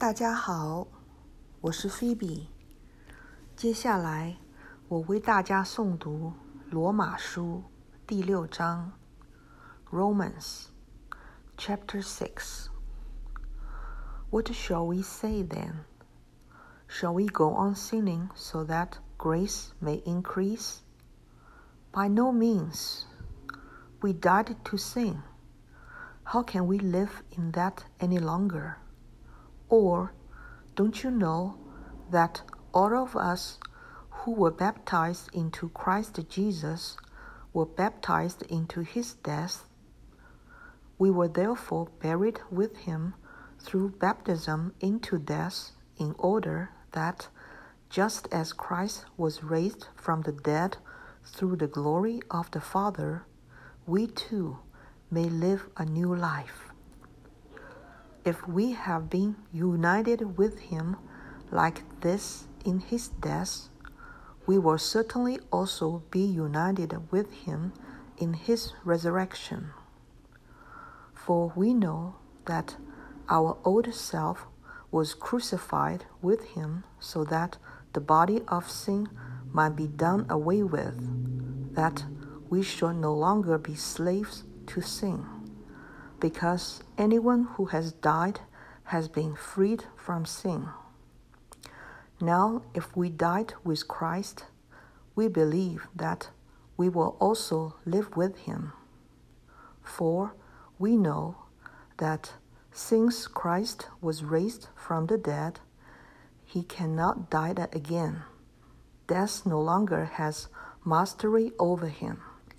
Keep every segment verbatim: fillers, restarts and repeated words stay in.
大家好，我是 Phoebe。接下来，我为大家诵读罗马书第六章 Romans Chapter six. What shall we say then? Shall we go on sinning so that grace may increase? By no means. We died to sin. How can we live in that any longer? Or, don't you know that all of us who were baptized into Christ Jesus were baptized into his death? We were therefore buried with him through baptism into death, in order that, just as Christ was raised from the dead through the glory of the Father, we too may live a new life. If we have been united with him like this in his death, we will certainly also be united with him in his resurrection. For we know that our old self was crucified with him so that the body of sin might be done away with, that we should no longer be slaves to sin. Because anyone who has died has been freed from sin. Now, if we died with Christ, we believe that we will also live with him. For we know that since Christ was raised from the dead, he cannot die again. Death no longer has mastery over him.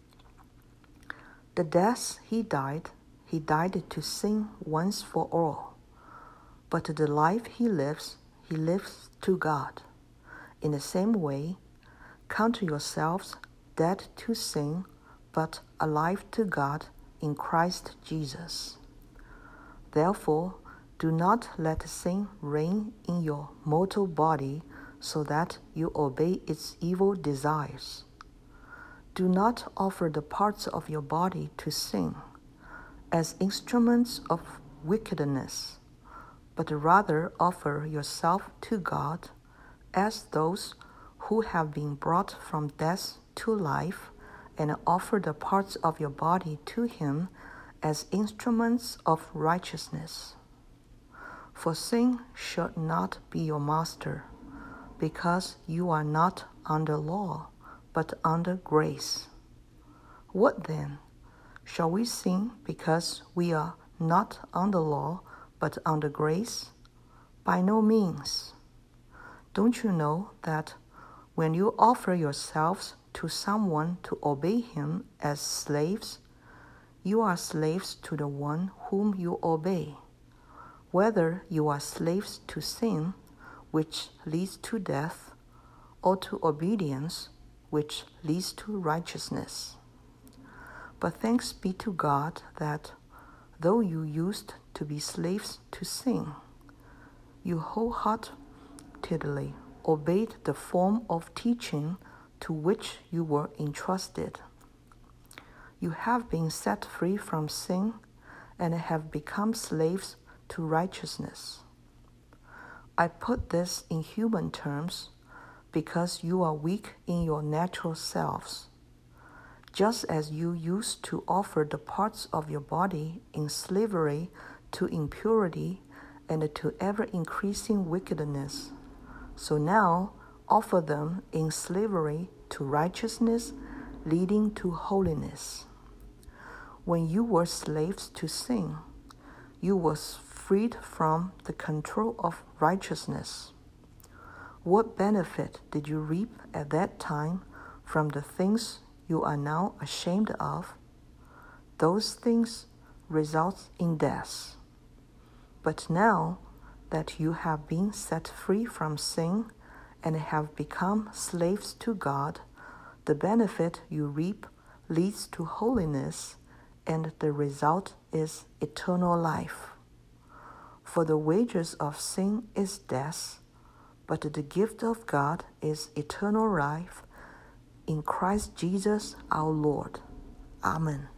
The death he died, He died to sin once for all, but the life he lives, he lives to God. In the same way, count yourselves dead to sin, but alive to God in Christ Jesus. Therefore, do not let sin reign in your mortal body so that you obey its evil desires. Do not offer the parts of your body to sin as instruments of wickedness, but rather offer yourself to God as those who have been brought from death to life, and offer the parts of your body to him as instruments of righteousness. For sin should not be your master, because you are not under law, but under grace. What then? Shall we sin because we are not under law, but under grace? By no means. Don't you know that when you offer yourselves to someone to obey him as slaves, you are slaves to the one whom you obey, whether you are slaves to sin, which leads to death, or to obedience, which leads to righteousness. But thanks be to God that, though you used to be slaves to sin, you wholeheartedly obeyed the form of teaching to which you were entrusted. You have been set free from sin and have become slaves to righteousness. I put this in human terms because you are weak in your natural selves. Just as you used to offer the parts of your body in slavery to impurity and to ever-increasing wickedness, so now offer them in slavery to righteousness, leading to holiness. When you were slaves to sin, you were freed from the control of righteousness. What benefit did you reap at that time from the things you are now ashamed of? Those things result in death. But now that you have been set free from sin and have become slaves to God, the benefit you reap leads to holiness, and the result is eternal life. For the wages of sin is death, but the gift of God is eternal life in Christ Jesus our Lord. Amen.